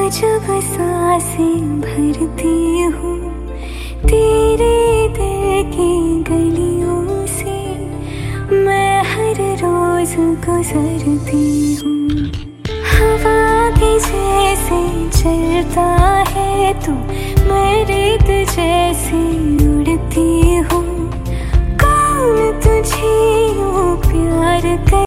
जब सांसें भरती हूँ तेरे दिल की गलियों से, मैं हर रोज गुजरती हूँ। हवा के जैसे चलता है तू, मैं रेत जैसे उड़ती हूँ। कौन तुझे यूं प्यार कर